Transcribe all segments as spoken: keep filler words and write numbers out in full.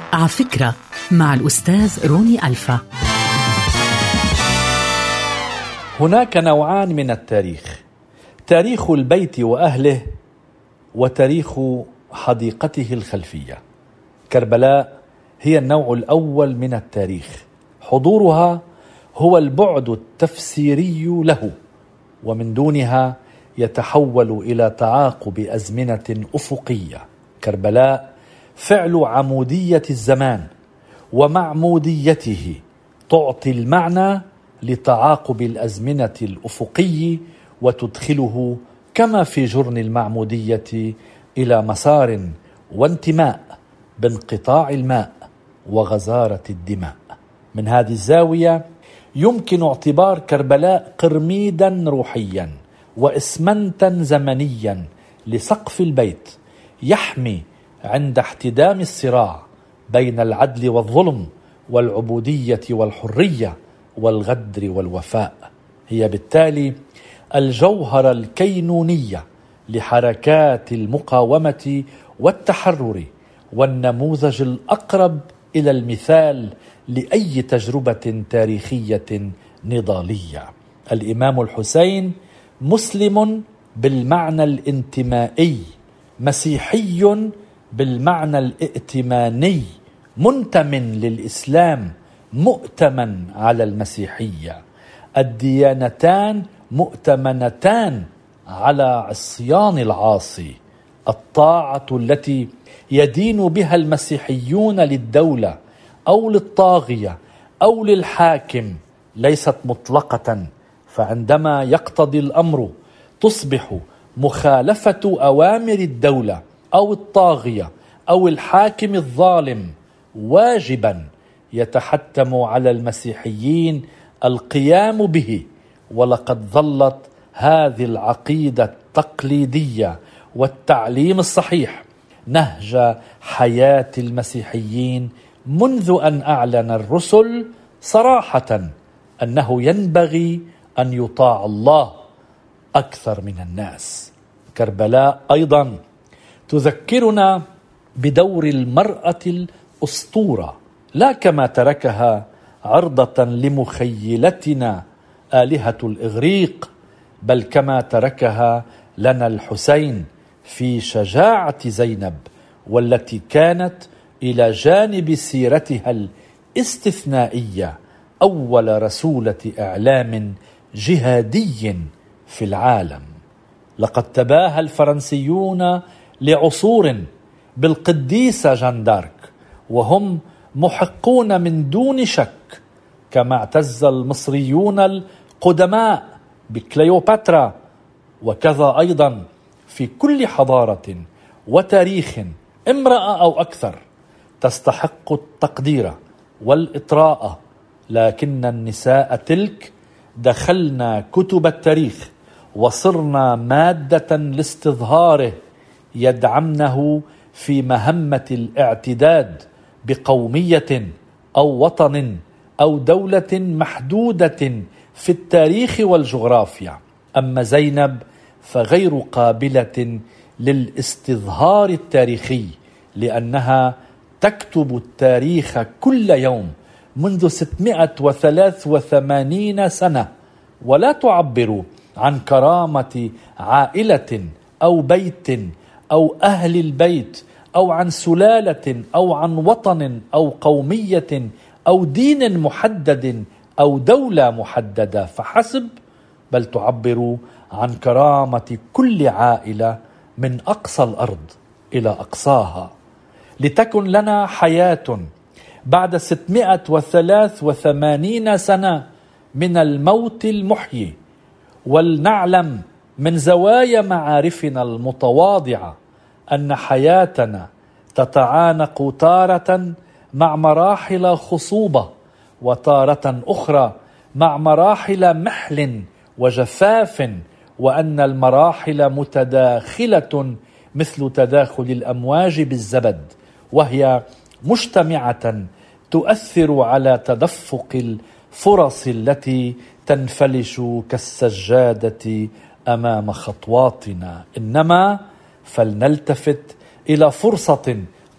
على فكرة مع الأستاذ روني ألفا. هناك نوعان من التاريخ: تاريخ البيت وأهله، وتاريخ حديقته الخلفية. كربلاء هي النوع الأول من التاريخ، حضورها هو البعد التفسيري له، ومن دونها يتحول إلى تعاقب أزمنة أفقية. كربلاء فعل عمودية الزمان ومعموديته تعطي المعنى لتعاقب الأزمنة الأفقي، وتدخله كما في جرن المعمودية إلى مسار وانتماء بانقطاع الماء وغزارة الدماء. من هذه الزاوية يمكن اعتبار كربلاء قرميدا روحيا وإسمنتا زمنيا لسقف البيت، يحمي عند احتدام الصراع بين العدل والظلم والعبودية والحرية والغدر والوفاء. هي بالتالي الجوهرة الكينونية لحركات المقاومة والتحرر، والنموذج الأقرب إلى المثال لأي تجربة تاريخية نضالية. الإمام الحسين مسلم بالمعنى الانتمائي، مسيحي بالمعنى الائتماني، منتم للإسلام مؤتمن على المسيحية. الديانتان مؤتمنتان على عصيان العاصي. الطاعة التي يدين بها المسيحيون للدولة أو للطاغية أو للحاكم ليست مطلقة، فعندما يقتضي الأمر تصبح مخالفة أوامر الدولة أو الطاغية أو الحاكم الظالم واجبا يتحتم على المسيحيين القيام به. ولقد ظلت هذه العقيدة التقليدية والتعليم الصحيح نهج حياة المسيحيين منذ أن أعلن الرسل صراحة أنه ينبغي أن يطاع الله أكثر من الناس. كربلاء أيضا تذكرنا بدور المرأة الأسطورة، لا كما تركها عرضة لمخيلتنا آلهة الإغريق، بل كما تركها لنا الحسين في شجاعة زينب، والتي كانت إلى جانب سيرتها الاستثنائية أول رسولة إعلام جهادي في العالم. لقد تباهى الفرنسيون لعصور بالقديسة جان دارك، وهم محقون من دون شك، كما اعتز المصريون القدماء بكليوباترا. وكذا أيضا في كل حضارة وتاريخ امرأة أو أكثر تستحق التقدير والإطراء، لكن النساء تلك دخلنا كتب التاريخ وصرنا مادة لاستظهاره، يدعمنه في مهمة الاعتداد بقومية أو وطن أو دولة محدودة في التاريخ والجغرافيا. أما زينب فغير قابلة للاستظهار التاريخي، لأنها تكتب التاريخ كل يوم منذ ستمائة وثلاث وثمانين سنة، ولا تعبر عن كرامة عائلة أو بيت أو أهل البيت أو عن سلالة أو عن وطن أو قومية أو دين محدد أو دولة محددة فحسب، بل تعبر عن كرامة كل عائلة من أقصى الأرض إلى أقصاها. لتكن لنا حياة بعد ستمائة وثلاث وثمانين سنة من الموت المحيي، ولنعلم من زوايا معارفنا المتواضعة أن حياتنا تتعانق تارة مع مراحل خصوبة، وتارة أخرى مع مراحل محل وجفاف، وأن المراحل متداخلة مثل تداخل الأمواج بالزبد، وهي مجتمعة تؤثر على تدفق الفرص التي تنفلش كالسجادة أمام خطواتنا. إنما فلنلتفت إلى فرصة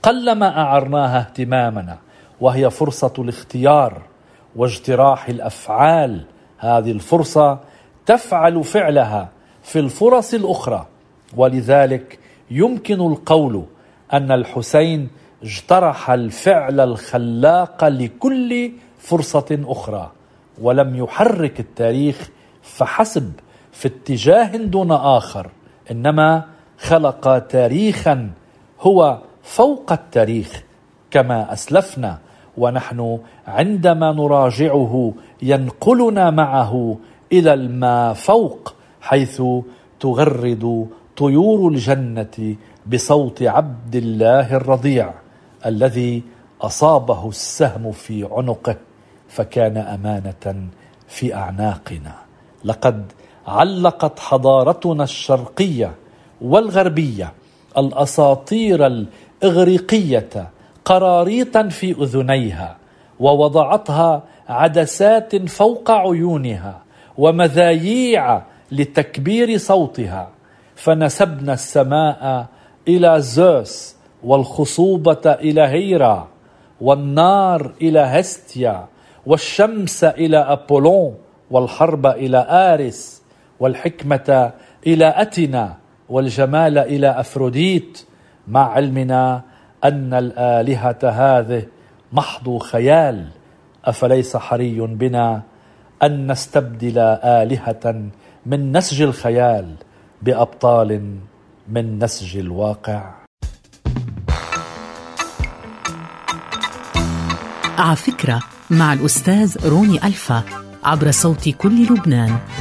قلما أعرناها اهتمامنا، وهي فرصة الاختيار واجتراح الأفعال. هذه الفرصة تفعل فعلها في الفرص الأخرى، ولذلك يمكن القول أن الحسين اجترح الفعل الخلاق لكل فرصة أخرى، ولم يحرك التاريخ فحسب في اتجاه دون آخر، إنما خلق تاريخا هو فوق التاريخ كما أسلفنا، ونحن عندما نراجعه ينقلنا معه إلى الما فوق، حيث تغرد طيور الجنة بصوت عبد الله الرضيع الذي أصابه السهم في عنقه فكان أمانة في أعناقنا. لقد علقت حضارتنا الشرقية والغربية الأساطير الإغريقية قراريطا في أذنيها، ووضعتها عدسات فوق عيونها ومذاييع لتكبير صوتها، فنسبنا السماء إلى زوس، والخصوبة إلى هيرا، والنار إلى هستيا، والشمس إلى أبولون، والحرب إلى آريس، والحكمة إلى أتينا، والجمال إلى أفروديت، مع علمنا أن الآلهة هذه محض خيال. أفليس حري بنا أن نستبدل آلهة من نسج الخيال بأبطال من نسج الواقع؟ على فكرة مع الأستاذ روني ألفا عبر صوت كل لبنان.